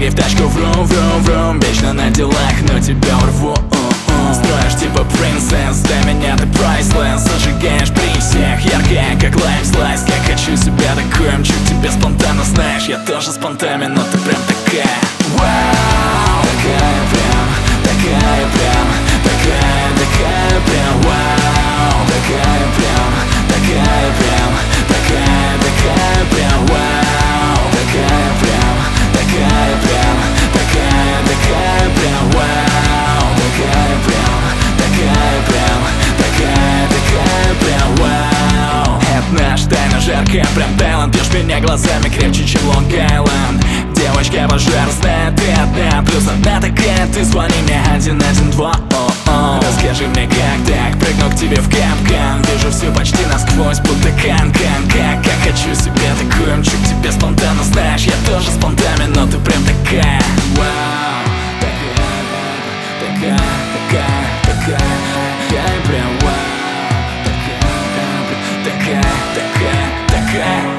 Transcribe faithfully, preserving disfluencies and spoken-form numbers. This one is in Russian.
в тачку, врум-врум-врум. Вечно на делах, но тебя урву. Строишь типа принцесс, для меня ты priceless. Зажигаешь при всех, яркая как лайм слайс. Как хочу себя такой, мчу к тебе спонтанно. Знаешь, я тоже спонтанен, но ты прям такая. Вау, такая прям, такая прям, такая, такая прям. Вау, такая прям, такая прям, такая, такая прям. Вау, такая прям, такая прям, такая, такая прям. Вау, такая прям, такая прям, такая, такая прям. Вау. Это наш тайна жаркая, прям талант. Бьешь меня глазами крепче, чем Лонг-Айленд. Девочка пожар знает, ты одна, плюс одна такая. Ты звони мне один один два. Расскажи мне, как так, прыгну к тебе в капкан. Вижу все почти насквозь, будто кан-кан. Как, как хочу себе такую, мчу к тебе спонтанно. Знаешь, я тоже спонтанен, но ты прям такая. Вау, такая, такая, такая, такая, такая прям. Вау, такая, такая, такая, такая.